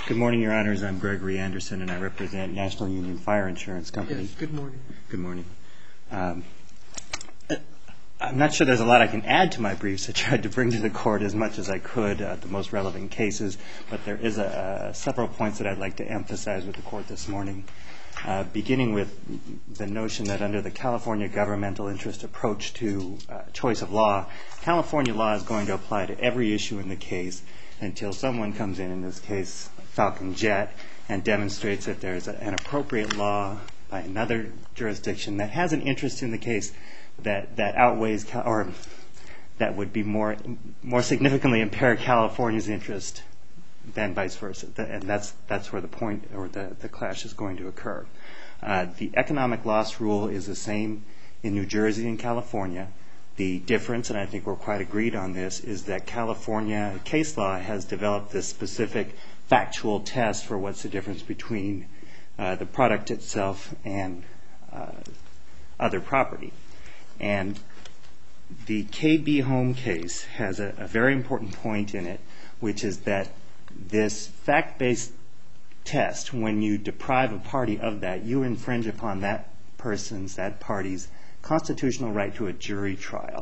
Good morning, Your Honors. I'm Gregory Anderson, and I represent National Union Fire Insurance Company. Yes, good morning. Good morning. I'm not sure there's a lot I can add to my briefs. I tried to bring to the Court as much as I could the most relevant cases, but there is several points that I'd like to emphasize with the Court this morning, beginning with the notion that under the California governmental interest approach to choice of law, California law is going to apply to every issue in the case until someone comes in this case, Falcon Jet, and demonstrates that there's an appropriate law by another jurisdiction that has an interest in the case that outweighs or that would be more significantly impair California's interest than vice versa. And that's where the point or the clash is going to occur. The economic loss rule is the same in New Jersey and California. The difference, and I think we're quite agreed on this, is that California case law has developed this specific factual test for what's the difference between the product itself and other property. And the KB Home case has a very important point in it, which is that this fact-based test, when you deprive a party of that, you infringe upon that party's constitutional right to a jury trial.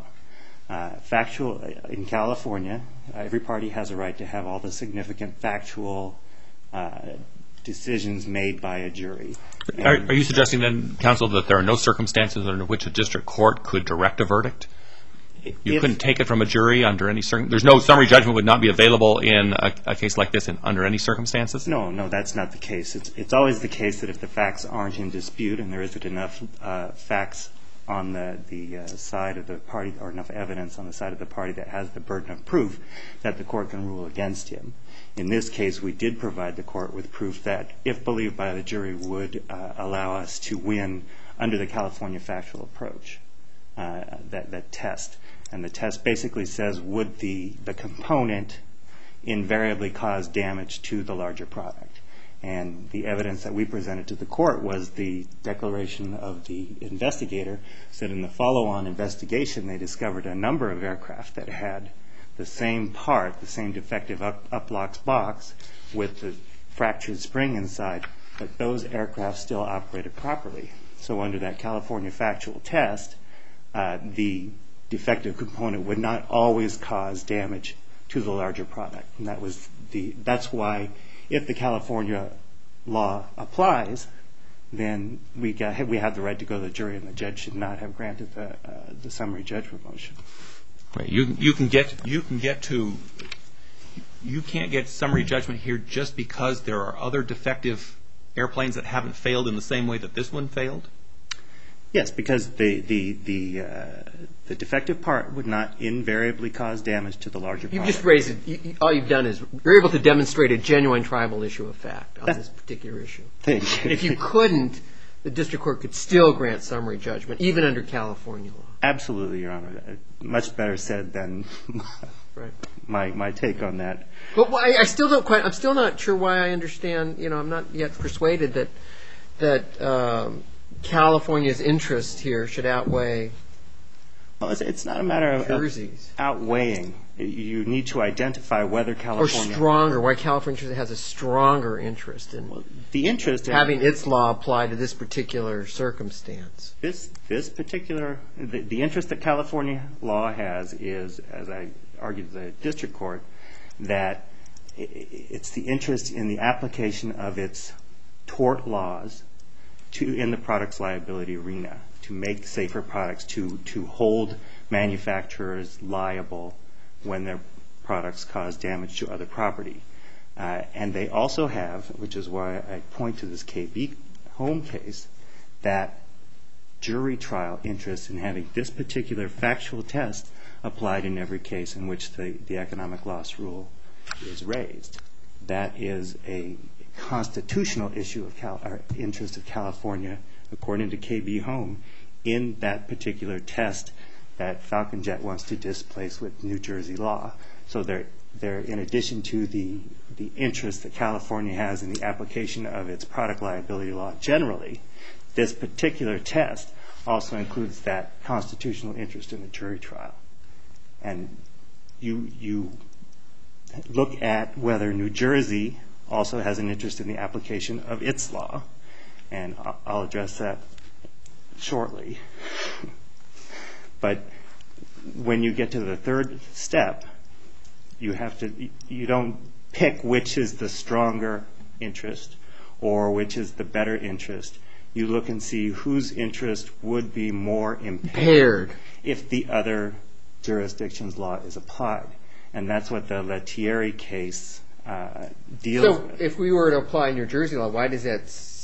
In California, every party has a right to have all the significant factual decisions made by a jury. Are you suggesting then, counsel, that there are no circumstances under which a district court could direct a verdict? You couldn't take it from a jury under any there's no summary judgment would not be available in a case like this under any circumstances? No, that's not the case. It's always the case that if the facts aren't in dispute and there isn't enough facts on the side of the party, or enough evidence on the side of the party that has the burden of proof, that the court can rule against him. In this case, we did provide the court with proof that, if believed by the jury, would allow us to win under the California factual approach, that test. And the test basically says, would the component invariably cause damage to the larger product? And the evidence that we presented to the court was the declaration of the investigator, said in the follow-on investigation they discovered a number of aircraft that had the same part, the same defective uplocks box with the fractured spring inside, but those aircraft still operated properly. So under that California factual test, the defective component would not always cause damage to the larger product. And that's why, if the California law applies, then we have the right to go to the jury, and the judge should not have granted the summary judgment motion. Right. You can't get summary judgment here just because there are other defective airplanes that haven't failed in the same way that this one failed? Yes, because the defective part would not invariably cause damage to the larger product. You've just raised it. All you've done is you're able to demonstrate a genuine tribal issue of fact on this particular issue. Thank you. If you couldn't, the district court could still grant summary judgment, even under California law. Absolutely, Your Honor. Much better said than my take on that. But I'm still not sure why I understand. I'm not yet persuaded that California's interest here should outweigh. Well, it's not a matter of Jersey's outweighing. You need to identify whether California... Or stronger, why California has a stronger interest in the interest in having its law apply to this particular circumstance. This particular... The interest that California law has is, as I argued to the district court, that it's the interest in the application of its tort laws in the products liability arena, to make safer products, to hold manufacturers liable when their products cause damage to other property. And they also have, which is why I point to this KB Home case, that jury trial interest in having this particular factual test applied in every case in which the economic loss rule is raised. That is a constitutional issue of interest of California, according to KB Home, in that particular test that Falcon Jet wants to displace with New Jersey law. So they're in addition to the interest that California has in the application of its product liability law generally, this particular test also includes that constitutional interest in the jury trial. And you look at whether New Jersey also has an interest in the application of its law, and I'll address that shortly. But when you get to the third step, you don't pick which is the stronger interest or which is the better interest. You look and see whose interest would be more impaired if the other jurisdiction's law is applied. And that's what the Lettieri case deals with. So if we were to apply New Jersey law, why does that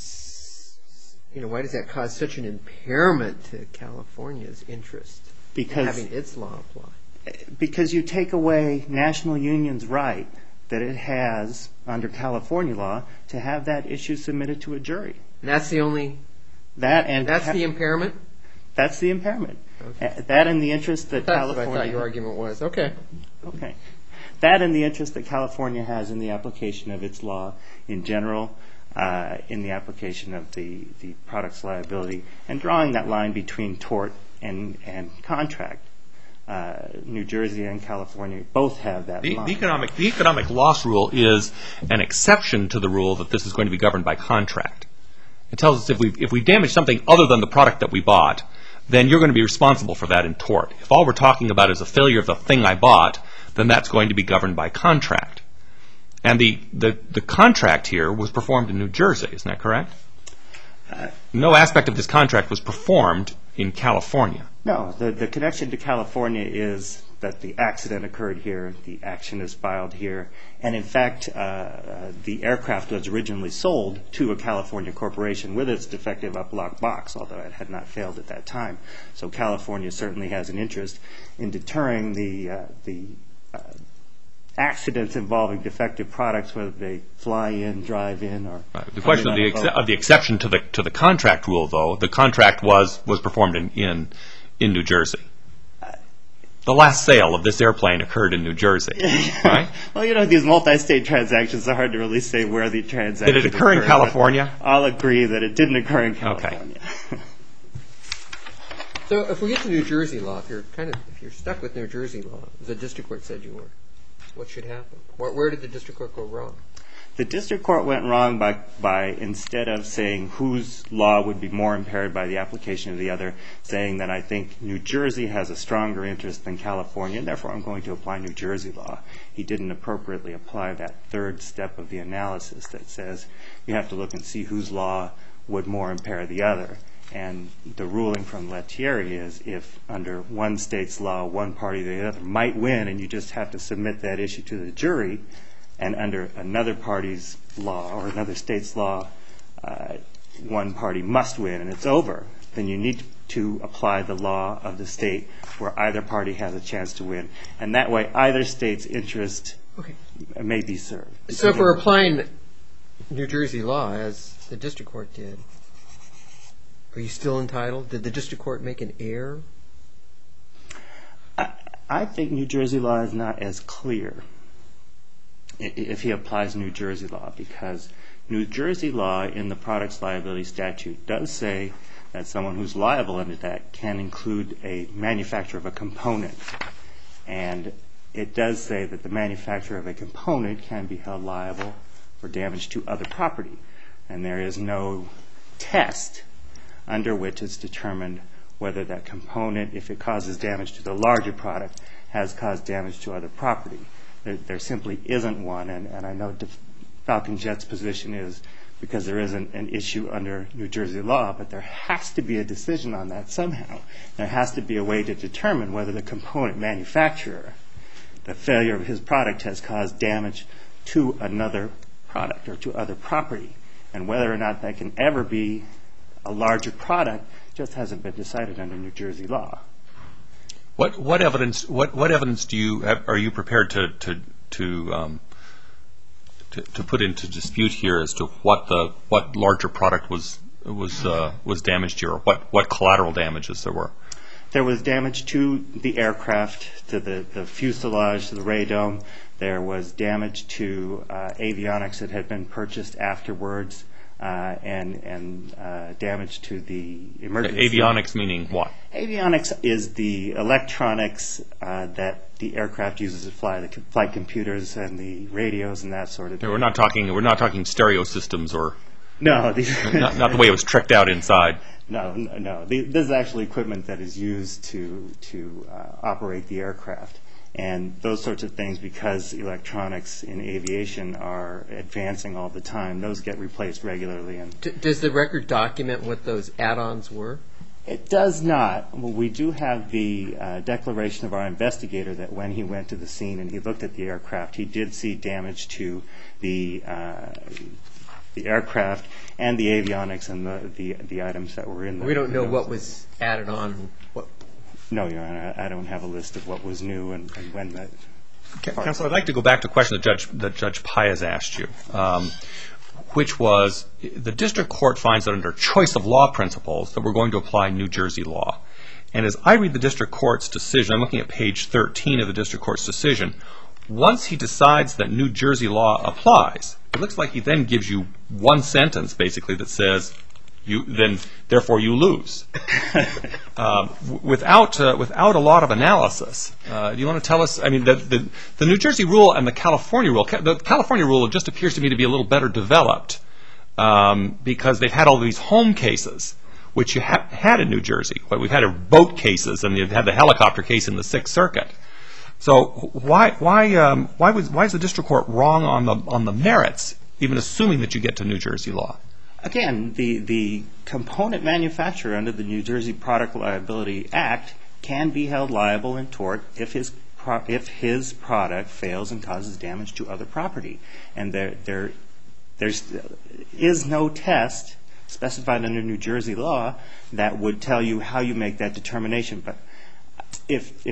cause such an impairment to California's interest in having its law apply? Because you take away National Union's right that it has under California law to have that issue submitted to a jury. And that's the only... That's the impairment? That's the impairment. Okay. That and the interest that That's California... what I thought your argument was. Okay. Okay. That and the interest that California has in the application of its law in general, in the application of the product's liability, and drawing that line between tort and contract. New Jersey and California both have that line. The economic loss rule is an exception to the rule that this is going to be governed by contract. It tells us if we damage something other than the product that we bought, then you're going to be responsible for that in tort. If all we're talking about is a failure of the thing I bought, then that's going to be governed by contract. And the contract here was performed in New Jersey, isn't that correct? No aspect of this contract was performed in California. No, the connection to California is that the accident occurred here, the action is filed here, and in fact the aircraft was originally sold to a California corporation with its defective uplock box, although it had not failed at that time. So California certainly has an interest in deterring the accidents involving defective products, whether they fly in, drive in, or... The question of the exception to the contract rule, though, the contract was performed in New Jersey. The last sale of this airplane occurred in New Jersey, right? Well, these multi-state transactions are hard to really say where the transaction Did it occur in California? I'll agree that it didn't occur in California. Okay. So if we get to New Jersey law, if you're stuck with New Jersey law, as the district court said you were, what should happen? Where did the district court go wrong? The district court went wrong by instead of saying whose law would be more impaired by the application of the other, saying that I think New Jersey has a stronger interest than California, and therefore I'm going to apply New Jersey law. He didn't appropriately apply that third step of the analysis that says you have to look and see whose law would more impair the other. And the ruling from Lettieri is if under one state's law, one party or the other might win, and you just have to submit that issue to the jury, and under another party's law or another state's law, one party must win and it's over, then you need to apply the law of the state where either party has a chance to win. And that way either state's interest may be served. So if we're applying New Jersey law as the district court did, are you still entitled? Did the district court make an error? I think New Jersey law is not as clear if he applies New Jersey law, because New Jersey law in the products liability statute does say that someone who's liable under that can include a manufacturer of a component. And it does say that the manufacturer of a component can be held liable for damage to other property. And there is no test under which it's determined whether that component, if it causes damage to the larger product, has caused damage to other property. There simply isn't one, and I know Falcon Jet's position is because there isn't an issue under New Jersey law, but there has to be a decision on that somehow. There has to be a way to determine whether the component manufacturer, the failure of his product, has caused damage to another product or to other property. And whether or not that can ever be a larger product just hasn't been decided under New Jersey law. What evidence do you are you prepared to put into dispute here as to what larger product was damaged here, or what collateral damages there were? There was damage to the aircraft, to the fuselage, to the radome. There was damage to avionics that had been purchased afterwards. and damage to the emergency. Avionics meaning what? Avionics is the electronics that the aircraft uses to fly, the flight computers and the radios and that sort of thing. We're not talking stereo systems or no, not the way it was tricked out inside. No. This is actually equipment that is used to operate the aircraft. And those sorts of things, because electronics in aviation are advancing all the time, those get replaced regularly. And does the record document what those add-ons were? It does not. Well, we do have the declaration of our investigator that when he went to the scene and he looked at the aircraft, he did see damage to the aircraft and the avionics and the items that were in there. We don't know what was added on. No, Your Honor, I don't have a list of what was new and when that. Counsel, I'd like to go back to a question that Judge Paez asked you, which was the district court finds that under choice of law principles that we're going to apply New Jersey law. And as I read the district court's decision, I'm looking at page 13 of the district court's decision, once he decides that New Jersey law applies, it looks like he then gives you one sentence basically that says, therefore you lose. Without a lot of analysis, do you want to tell us? I mean, the New Jersey rule and the California rule just appears to me to be a little better developed because they've had all these home cases, which you had in New Jersey. But we've had boat cases, and you've had the helicopter case in the Sixth Circuit. So why is the district court wrong on the merits, even assuming that you get to New Jersey law? Again, the component manufacturer under the New Jersey Product Liability Act can be held liable in tort if his product fails and causes damage to other property. And there is no test specified under New Jersey law that would tell you how you make that determination. But if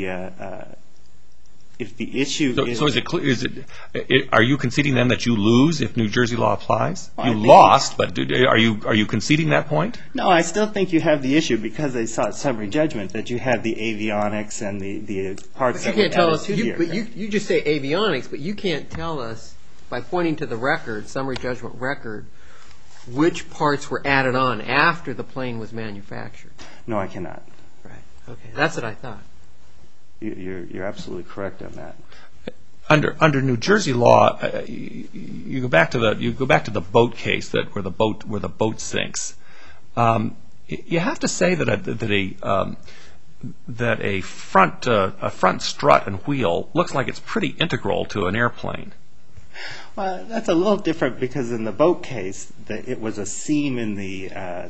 the issue is... So are you conceding then that you lose if New Jersey law applies? You lost, but are you conceding that point? No, I still think you have the issue because they sought summary judgment that you have the avionics and the parts that were added to the aircraft. You just say avionics, but you can't tell us, by pointing to the record, summary judgment record, which parts were added on after the plane was manufactured. No, I cannot. Right. Okay. That's what I thought. You're absolutely correct on that. Under New Jersey law, you go back to the boat case where the boat sinks. You have to say that a front strut and wheel looks like it's pretty integral to an airplane. Well, that's a little different because in the boat case, it was a seam in the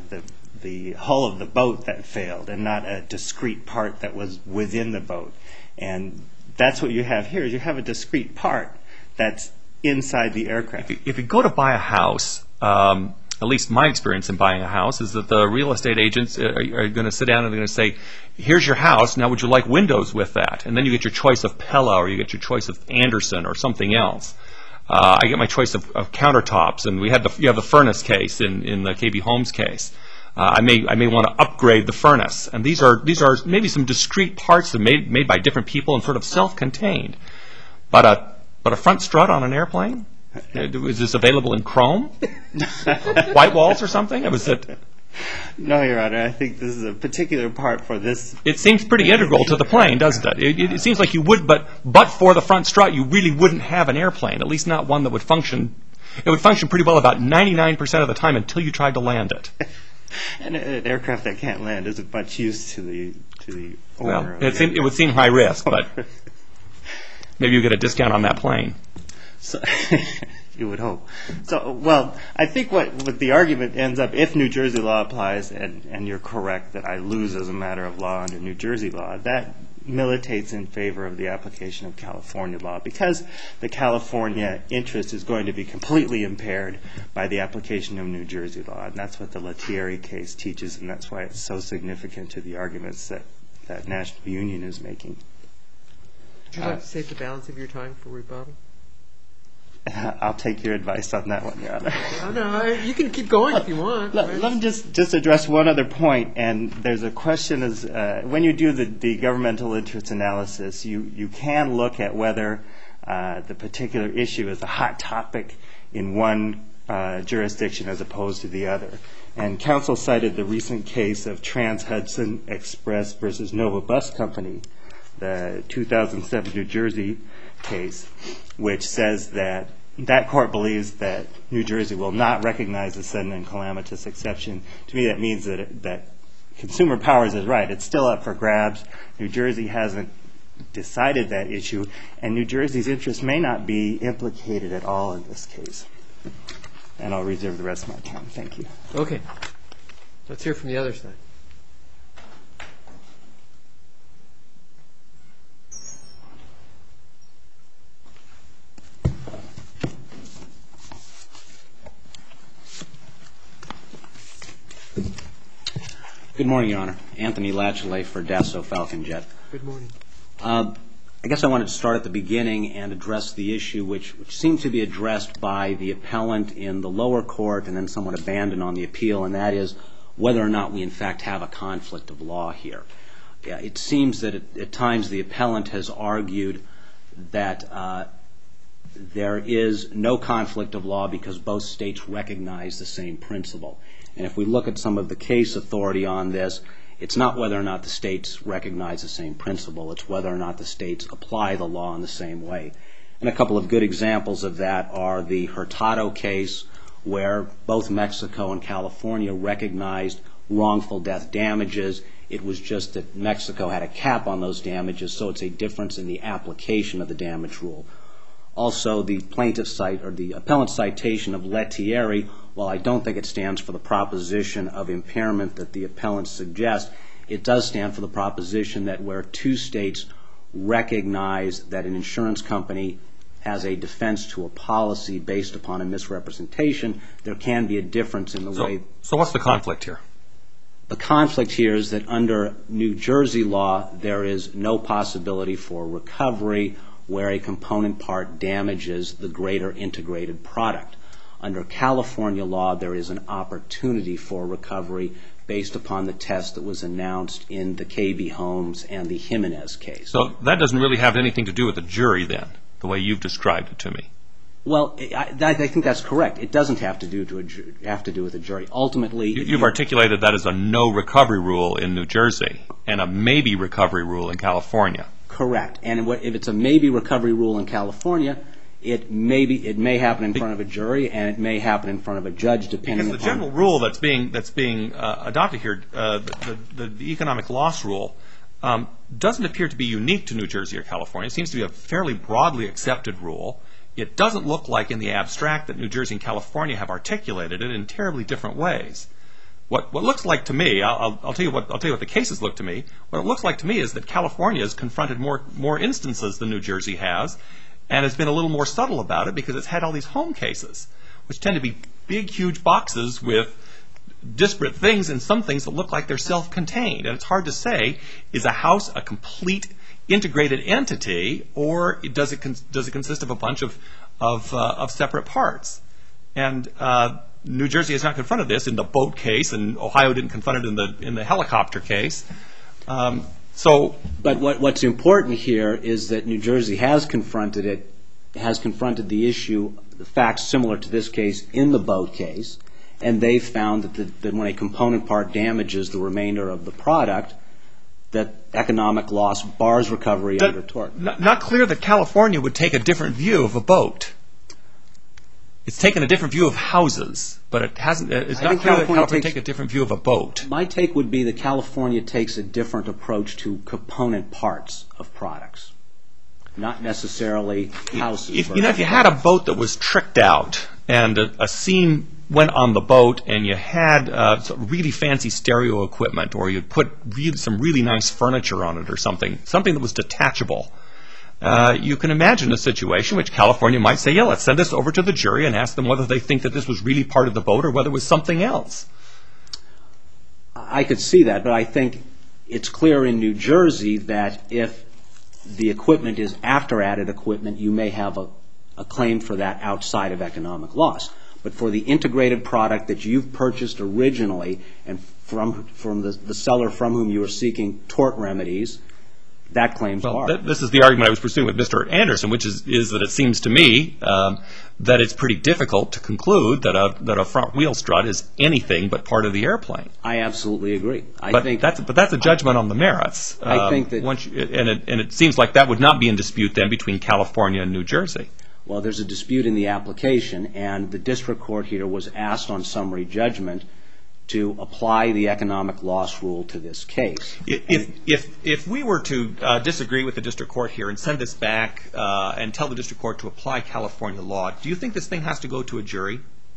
hull of the boat that failed and not a discrete part that was within the boat. And that's what you have here, is you have a discrete part that's inside the aircraft. If you go to buy a house, at least my experience in buying a house is that the real estate agents are going to sit down and they're going to say, here's your house, now would you like windows with that? And then you get your choice of Pella or you get your choice of Anderson or something else. I get my choice of countertops, and you have the furnace case in the KB Homes case. I may want to upgrade the furnace, and these are maybe some discrete parts that are made by different people and sort of self-contained. But a front strut on an airplane, is this available in chrome, white walls or something? No, Your Honor. I think this is a particular part for this. It seems pretty integral to the plane, doesn't it? It seems like you would, but for the front strut, you really wouldn't have an airplane, at least not one that would function. It would function pretty well about 99% of the time until you tried to land it. And an aircraft that can't land isn't much use to the owner. Well, it would seem high risk, but maybe you get a discount on that plane. So, you would hope. So, well, I think what the argument ends up, if New Jersey law applies, and you're correct that I lose as a matter of law under New Jersey law, that militates in favor of the application of California law, because the California interest is going to be completely impaired by the application of New Jersey law. And that's what the Lettieri case teaches, and that's why it's so significant to the arguments that National Union is making. Would you like to save the balance of your time for rebuttal? I'll take your advice on that one, Your Honor. No, you can keep going if you want. Let me just address one other point. And there's a question is when you do the governmental interest analysis, you can look at whether the particular issue is a hot topic in one jurisdiction as opposed to the other. And counsel cited the recent case of Trans-Hudson Express versus Nova Bus Company, the 2007 New Jersey case, which says that that court believes that New Jersey will not recognize the sudden and calamitous exception. To me, that means that Consumer Powers is right. It's still up for grabs. New Jersey hasn't decided that issue, and New Jersey's interest may not be implicated at all in this case. And I'll reserve the rest of my time. Thank you. Okay. Let's hear from the other side. Good morning, Your Honor. Anthony Latchley for Dassault Falcon Jet. Good morning. I guess I wanted to start at the beginning and address the issue which seemed to be addressed by the appellant in the lower court and then somewhat abandoned on the appeal, and that is whether or not we in fact have a conflict of law here. It seems that at times the appellant has argued that there is no conflict of law because both states recognize the same principle. And if we look at some of the case authority on this, it's not whether or not the states recognize the same principle. It's whether or not the states apply the law in the same way. And a couple of good examples of that are the Hurtado case, where both Mexico and California recognized wrongful death damages. It was just that Mexico had a cap on those damages, so it's a difference in the application of the damage rule. Also, the appellant citation of Lettieri, while I don't think it stands for the proposition of impairment that the appellant suggests, it does stand for the proposition that where two states recognize that an insurance company has a defense to a policy based upon a misrepresentation, there can be a difference in the way... So what's the conflict here? The conflict here is that under New Jersey law, there is no possibility for recovery where a component part damages the greater integrated product. Under California law, there is an opportunity for recovery based upon the test that was announced in the KB Holmes and the Jimenez case. So that doesn't really have anything to do with the jury then, the way you've described it to me. Well, I think that's correct. It doesn't have to do with a jury. Ultimately... You've articulated that as a no recovery rule in New Jersey and a maybe recovery rule in California. Correct. And if it's a maybe recovery rule in California, it may happen in front of a jury and it may happen in front of a judge, depending upon... Because the general rule that's being adopted here, the economic loss rule, doesn't appear to be unique to New Jersey or California. It seems to be a fairly broadly accepted rule. It doesn't look like in the abstract that New Jersey and California have articulated it in terribly different ways. What looks like to me, I'll tell you what the cases look to me. What it looks like to me is that California has confronted more instances than New Jersey has, and has been a little more subtle about it because it's had all these home cases, which tend to be big, huge boxes with disparate things and some things that look like they're self-contained. And it's hard to say, is a house a complete integrated entity, or does it consist of a bunch of separate parts? And New Jersey has not confronted this in the boat case, and Ohio didn't confront it in the helicopter case. But what's important here is that New Jersey has confronted the issue, the facts similar to this case, in the boat case, and they found that when a component part damages the remainder of the product, that economic loss bars recovery under tort. Not clear that California would take a different view of a boat. It's taken a different view of houses, but it's not clear that California would take a different view of a boat. My take would be that California takes a different approach to component parts of products, not necessarily houses. If you had a boat that was tricked out and a seam went on the boat and you had really fancy stereo equipment, or you'd put some really nice furniture on it or something that was detachable, you can imagine a situation which California might say, yeah, let's send this over to the jury and ask them whether they think that this was really part of the boat or whether it was something else. I could see that, but I think it's clear in New Jersey that if the equipment is after added equipment, you may have a claim for that outside of economic loss. But for the integrated product that you've purchased originally and from the seller from whom you are seeking tort remedies, that claim's barred. This is the argument I was pursuing with Mr. Anderson, which is that it seems to me that it's pretty difficult to conclude that a front wheel strut is anything but part of the airplane. I absolutely agree. But that's a judgment on the merits. I think that, and it seems like that would not be in dispute then between California and New Jersey. well, there's a dispute in the application, and the district court here was asked on summary judgment to apply the economic loss rule to this case. If we were to disagree with the district court here and send this back and tell the district court to apply California law, do you think this thing has to go to a jury?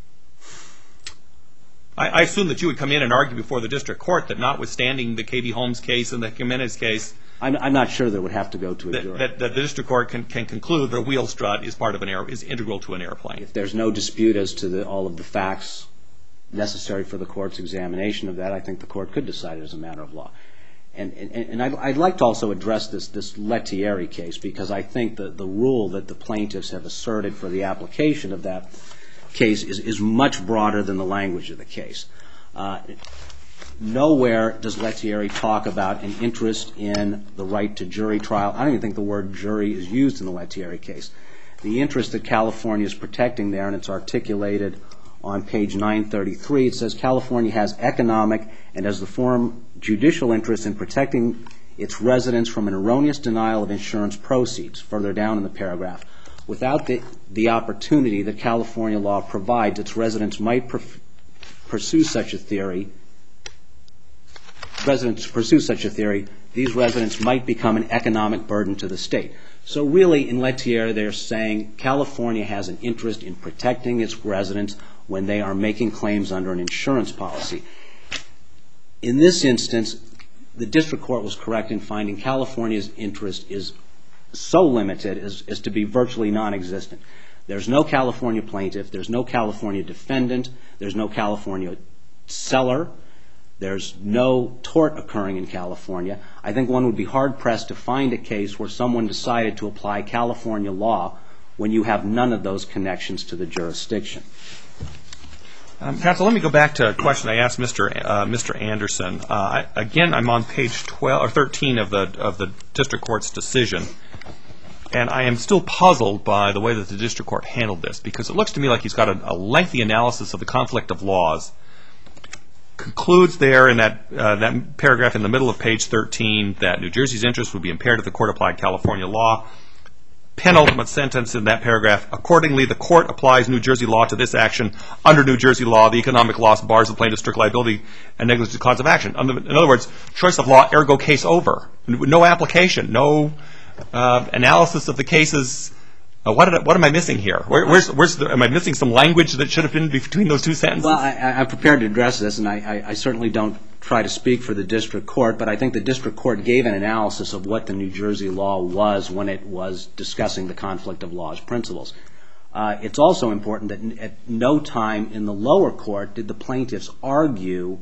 I assume that you would come in and argue before the district court that notwithstanding the K.B. Holmes case and the Jimenez case, I'm not sure that it would have to go to a jury. That the district court can conclude that a wheel strut is is integral to an airplane. If there's no dispute as to all of the facts necessary for the court's examination of that, I think the court could decide it as a matter of law. And I'd like to also address this Lettieri case, because I think that the rule that the plaintiffs have asserted for the application of that case is much broader than the language of the case. Nowhere does Lettieri talk about an interest in the right to jury trial. I don't even think the word jury is used in the Lettieri case. The interest that California is protecting there, and it's articulated on page 933, it says California has economic and as the forum judicial interest in protecting its residents from an erroneous denial of insurance proceeds, further down in the paragraph. Without the opportunity that California law provides, its residents might pursue such a theory. These residents might become an economic burden to the state. So really, in Lettieri, they're saying California has an interest in protecting its residents when they are making claims under an insurance policy. In this instance, the district court was correct in finding California's interest is so limited as to be virtually non-existent. There's no California plaintiff, there's no California defendant, there's no California seller, there's no tort occurring in California. I think one would be hard-pressed to find a case where someone decided to apply California law when you have none of those connections to the jurisdiction. Counsel, let me go back to a question I asked Mr. Anderson. Again, I'm on page 12 or 13 of the district court's decision, and I am still puzzled by the way that the district court handled this, because it looks to me like he's got a lengthy analysis of the conflict of laws, concludes there in that paragraph in the middle of page 13 that New Jersey's interest would be impaired if the court applied California law. Penultimate sentence in that paragraph, accordingly, the court applies New Jersey law to this action. Under New Jersey law, the economic loss bars the plaintiff's strict liability and negligent cause of action. In other words, choice of law, ergo case over. No application, no analysis of the cases. What am I missing here? Am I missing some language that should have been between those two sentences? Well, I'm prepared to address this, and I certainly don't try to speak for the district court, but I think the district court gave an analysis of what the New Jersey law was when it was discussing the conflict of laws principles. It's also important that at no time in the lower court did the plaintiffs argue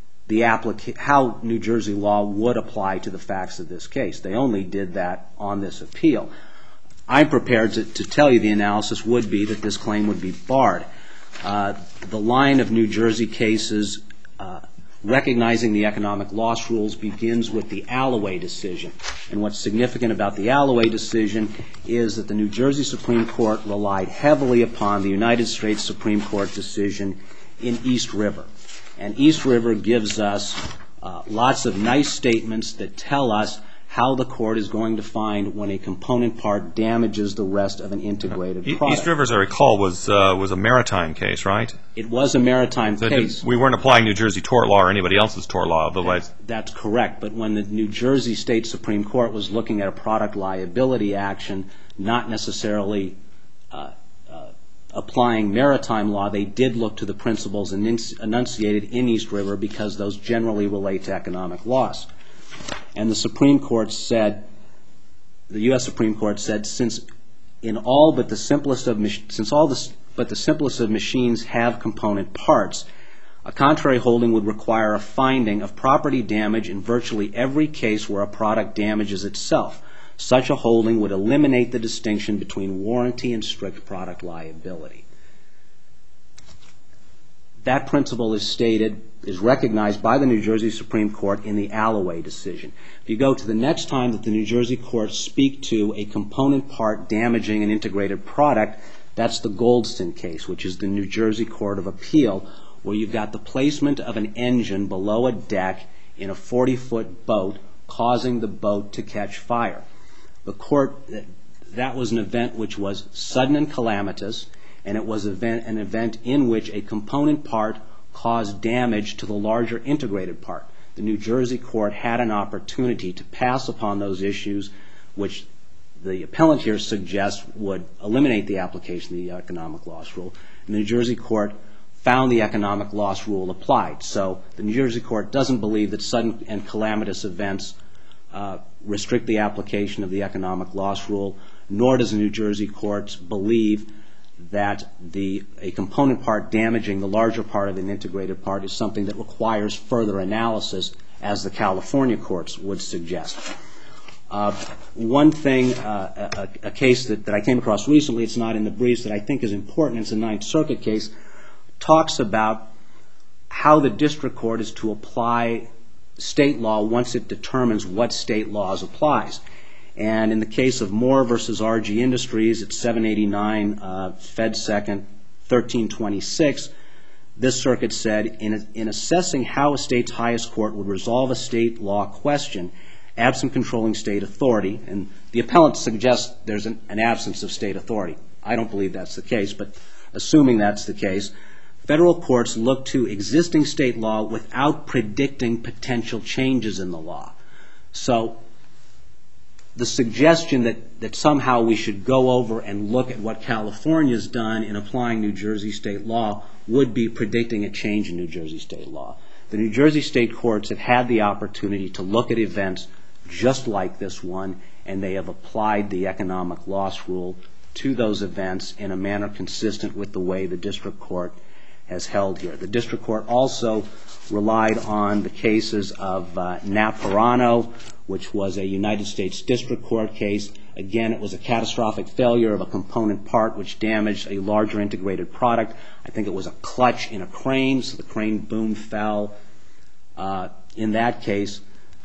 how New Jersey law would apply to the facts of this case. They only did that on this appeal. I'm prepared to tell you the analysis would be that this claim would be barred. The line of New Jersey cases recognizing the economic loss rules begins with the Alloway decision. And what's significant about the Alloway decision is that the New Jersey Supreme Court relied heavily upon the United States Supreme Court decision in East River. And East River gives us lots of nice statements that tell us how the court is going to find when a component part damages the rest of an integrated product. East River, as I recall, was a maritime case, right? It was a maritime case. We weren't applying New Jersey tort law or anybody else's tort law, otherwise. That's correct. But when the New Jersey State Supreme Court was looking at a product liability action, not necessarily applying maritime law, they did look to the principles enunciated in East River because those generally relate to economic loss. And the Supreme Court said, the U.S. Supreme Court said, since the simplest of machines have component parts, a contrary holding would require a finding of property damage in virtually every case where a product damages itself. Such a holding would eliminate the distinction between warranty and strict product liability. that principle is recognized by the New Jersey Supreme Court in the Alloway decision. If you go to the next time that the New Jersey courts speak to a component part damaging an integrated product, that's the Goldston case, which is the New Jersey Court of Appeal, where you've got the placement of an engine below a deck in a 40-foot boat causing the boat to catch fire. The court, that was an event which was sudden and calamitous, and it was an event in which a component part caused damage to the larger integrated part. The New Jersey court had an opportunity to pass upon those issues, which the appellant here suggests would eliminate the application of the economic loss rule. And the New Jersey court found the economic loss rule applied. So the New Jersey court doesn't believe that sudden and calamitous events restrict the application of the economic loss rule, nor does the New Jersey courts believe that a component part damaging the larger part of an integrated part is something that requires further analysis, as the California courts would suggest. One thing, a case that I came across recently, it's not in the briefs, that I think is important, it's a Ninth Circuit case, talks about how the district court is to apply state law once it determines what state laws applies. And in the case of Moore versus RG Industries, it's 789 Fed 2nd 1326, this circuit said, in assessing how a state's highest court would resolve a state law question, absent controlling state authority, and the appellant suggests there's an absence of state authority. I don't believe that's the case, but assuming that's the case, federal courts look to existing state law without predicting potential changes in the law. So the suggestion that somehow we should go over and look at what California's done in applying New Jersey state law would be predicting a change in New Jersey state law. The New Jersey state courts have had the opportunity to look at events just like this one, and they have applied the economic loss rule to those events in a manner consistent with the way the district court has held here. The district court also relied on the cases of Naparano, which was a United States District Court case. Again, it was a catastrophic failure of a component part which damaged a larger integrated product. I think it was a clutch in a crane, so the crane boom fell. In that case,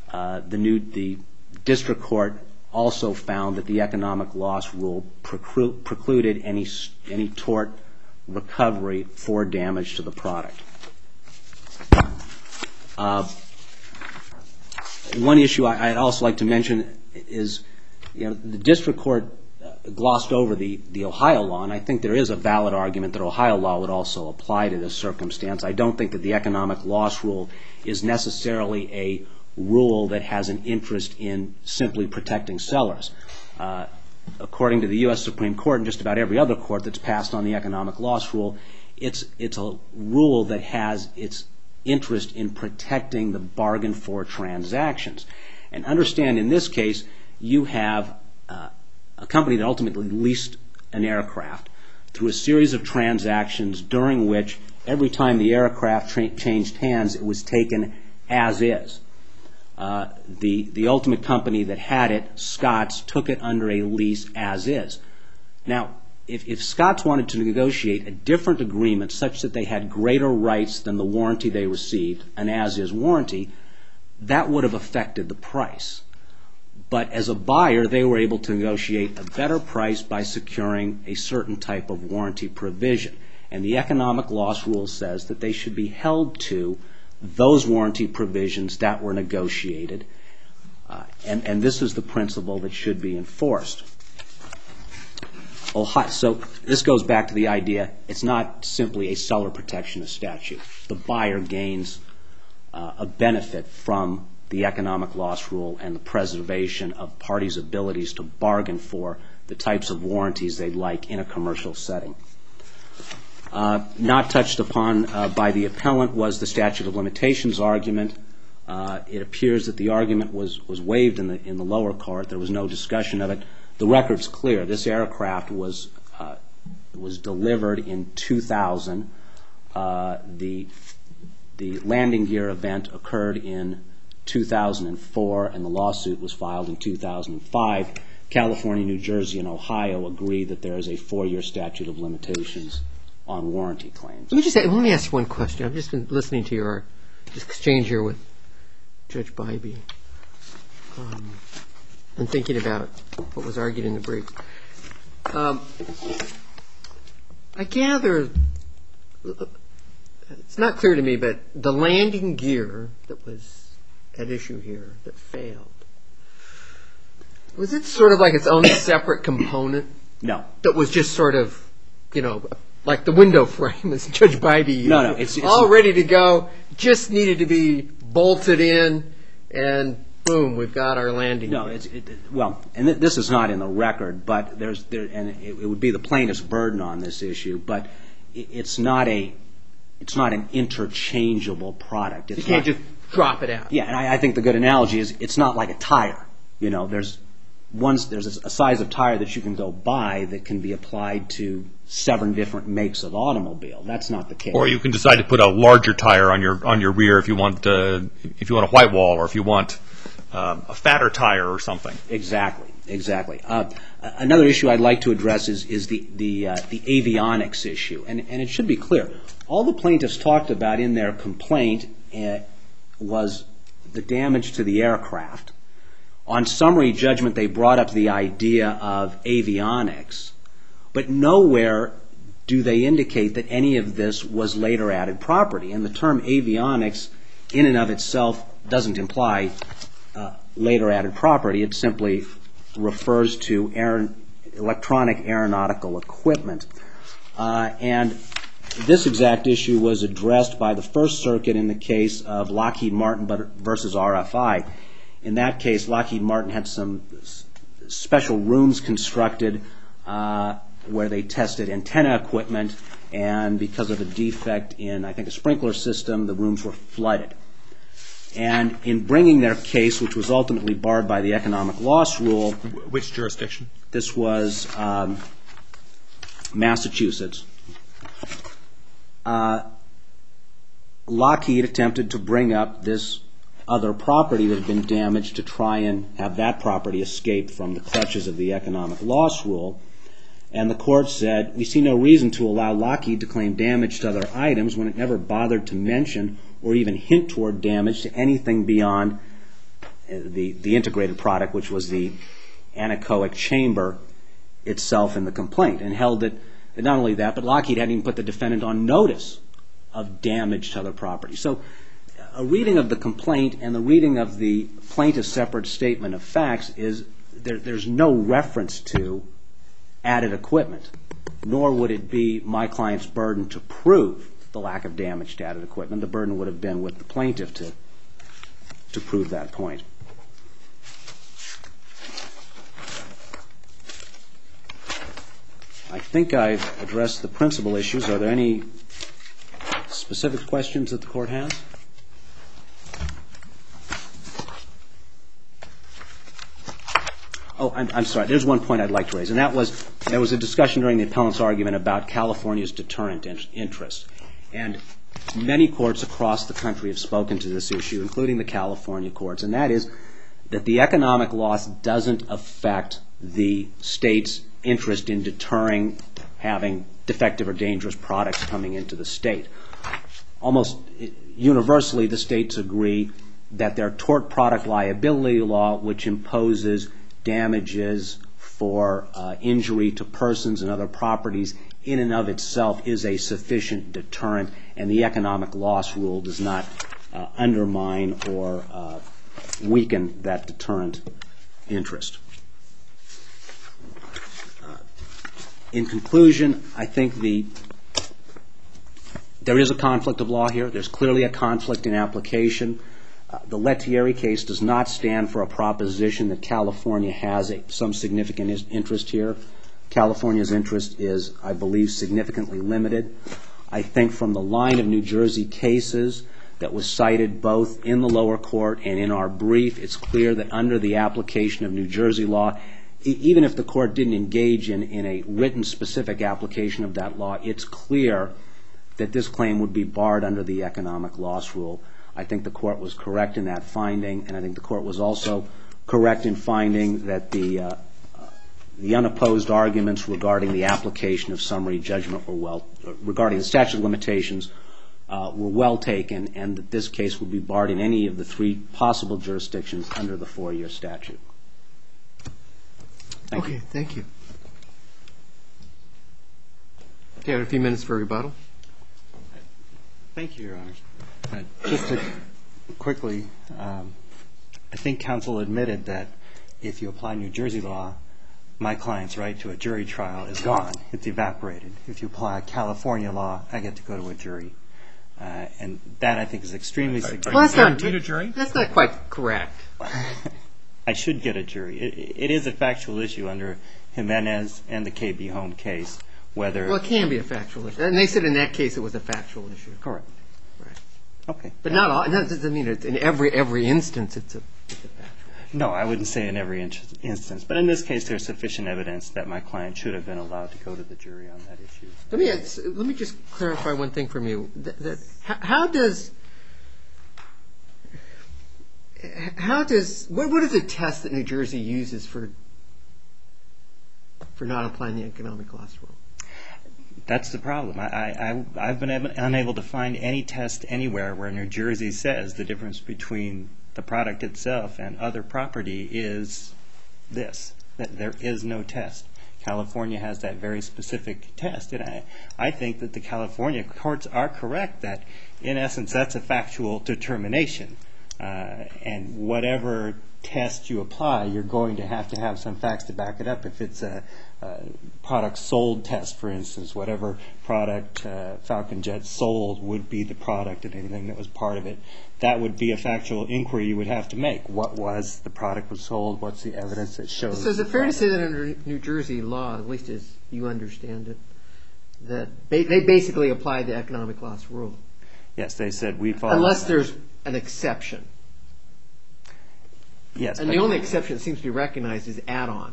the district court also found that the economic loss rule precluded any tort recovery for damage to the product. One issue I'd also like to mention is, the district court glossed over the Ohio law, and I think there is a valid argument that Ohio law would also apply to this circumstance. I don't think that the economic loss rule is necessarily a rule that has an interest in simply protecting sellers. According to the U.S. Supreme Court and just about every other court that's passed on the economic loss rule, it's a rule that has its interest in protecting the bargain for transactions. And understand, in this case, you have a company that ultimately leased an aircraft through a series of transactions during which every time the aircraft changed hands, it was taken as is. The ultimate company that had it, Scott's, took it under a lease as is. Now, if Scott's wanted to negotiate a different agreement such that they had greater rights than the warranty they received, an as-is warranty, that would have affected the price. But as a buyer, they were able to negotiate a better price by securing a certain type of warranty provision. And the economic loss rule says that they should be held to those warranty provisions that were negotiated. And this is the principle that should be enforced. So this goes back to the idea, it's not simply a seller protectionist statute. The buyer gains a benefit from the economic loss rule and the preservation of parties' abilities to bargain for the types of warranties they'd like in a commercial setting. Not touched upon by the appellant was the statute of limitations argument. It appears that the argument was waived in the lower court. There was no discussion of it. The record's clear. This aircraft was delivered in 2000. The landing gear event occurred in 2004, and the lawsuit was filed in 2005. California, New Jersey, and Ohio agree that there is a 4-year statute of limitations on warranty claims. Let me ask you one question. I've just been listening to your exchange here with Judge Bybee and thinking about what was argued in the brief. I gather, it's not clear to me, but the landing gear that was at issue here that failed, was it sort of like its own separate component? No. That was just sort of, like the window frame, as Judge Bybee used. No, it's all ready to go, just needed to be bolted in, and boom, we've got our landing gear. And this is not in the record, but it would be the plaintiff's burden on this issue, but it's not an interchangeable product. You can't just drop it out. Yeah, and I think the good analogy is it's not like a tire. There's a size of tire that you can go buy that can be applied to 7 different makes of automobile. That's not the case. Or you can decide to put a larger tire on your rear if you want a white wall, or if you want a fatter tire or something. Exactly. Another issue I'd like to address is the avionics issue, and it should be clear. All the plaintiffs talked about in their complaint was the damage to the aircraft. On summary judgment, they brought up the idea of avionics, but nowhere do they indicate that any of this was later added property. And the term avionics in and of itself doesn't imply later added property. It simply refers to electronic aeronautical equipment. And this exact issue was addressed by the First Circuit in the case of Lockheed Martin versus RFI. In that case, Lockheed Martin had some special rooms constructed where they tested antenna equipment, and because of a defect in, I think, a sprinkler system, the rooms were flooded. And in bringing their case, which was ultimately barred by the economic loss rule. Which jurisdiction? This was Massachusetts. Lockheed attempted to bring up this other property that had been damaged to try and have that property escape from the clutches of the economic loss rule. And the court said, we see no reason to allow Lockheed to claim damage to other items when it never bothered to mention or even hint toward damage to anything beyond the integrated product, which was the anechoic chamber itself in the complaint, and held that not only that, but Lockheed hadn't even put the defendant on notice of damage to other property. So a reading of the complaint and the reading of the plaintiff's separate statement of facts is there's no reference to added equipment, nor would it be my client's burden to prove the lack of damage to added equipment. The burden would have been with the plaintiff to prove that point. I think I've addressed the principal issues. Are there any specific questions that the court has? Oh, I'm sorry. There's one point I'd like to raise, and that was there was a discussion during the appellant's argument about California's deterrent interest. And many courts across the country have spoken to this issue, including the California courts, and that is that the economic loss doesn't affect the state's interest in deterring having defective or dangerous products coming into the state. Almost universally, the states agree that their tort product liability law, which imposes damages for injury to persons and other properties, in and of itself is a sufficient deterrent, and the economic loss rule does not undermine or weaken that deterrent interest. In conclusion, I think there is a conflict of law here. There's clearly a conflict in application. The Lettieri case does not stand for a proposition that California has some significant interest here. California's interest is, I believe, significantly limited. I think from the line of New Jersey cases that was cited both in the lower court and in our brief, it's clear that under the application of New Jersey law, even if the court didn't engage in a written specific application of that law, it's clear that this claim would be barred under the economic loss rule. I think the court was correct in that finding, and I think the court was also correct in finding that the the unopposed arguments regarding the application of summary judgment regarding the statute of limitations were well taken, and that this case would be barred in any of the 3 possible jurisdictions under the 4-year statute. Thank you. Okay, thank you. Do you have a few minutes for rebuttal? Thank you, Your Honors. Just to quickly, I think counsel admitted that if you apply New Jersey law, my client's right to a jury trial is gone. It's evaporated. If you apply California law, I get to go to a jury. And that, I think, is extremely significant. Well, that's not quite correct. I should get a jury. It is a factual issue under Jimenez and the KB Home case. Well, it can be a factual issue. And they said in that case it was a factual issue. Correct. Right. Okay. But not all. That doesn't mean in every instance it's a factual issue. No, I wouldn't say in every instance. But in this case, there's sufficient evidence that my client should have been allowed to go to the jury on that issue. Let me just clarify one thing from you. What is the test that New Jersey uses for not applying the economic loss rule? That's the problem. I've been unable to find any test anywhere where New Jersey says the difference between the product itself and other property is this, that there is no test. California has that very specific test. And I think that the California courts are correct that, in essence, that's a factual determination. And whatever test you apply, you're going to have some facts to back it up. If it's a product sold test, for instance, whatever product Falcon Jet sold would be the product and anything that was part of it, that would be a factual inquiry you would have to make. What was the product was sold? What's the evidence that shows? So is it fair to say that under New Jersey law, at least as you understand it, that they basically apply the economic loss rule? Yes, they said we follow. Unless there's an exception. Yes. And the only exception that seems to be recognized is add-on.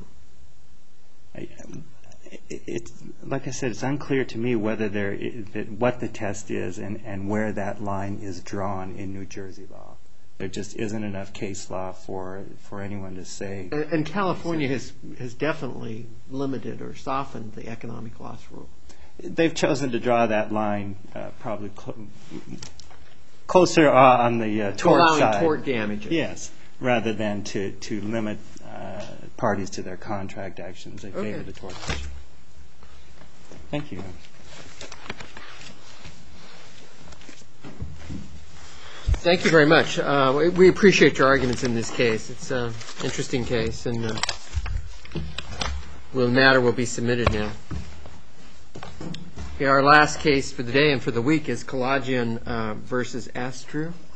Like I said, it's unclear to me whether what the test is and where that line is drawn in New Jersey law. There just isn't enough case law for anyone to say. And California has definitely limited or softened the economic loss rule. They've chosen to draw that line probably closer on the tort side. Allowing tort damages. Yes, rather than to limit parties to their contract actions. They favor the tort issue. Thank you. Thank you very much. We appreciate your arguments in this case. It's an interesting case, and the matter will be submitted now. Okay, our last case for the day and for the week is Kalajian versus Astru.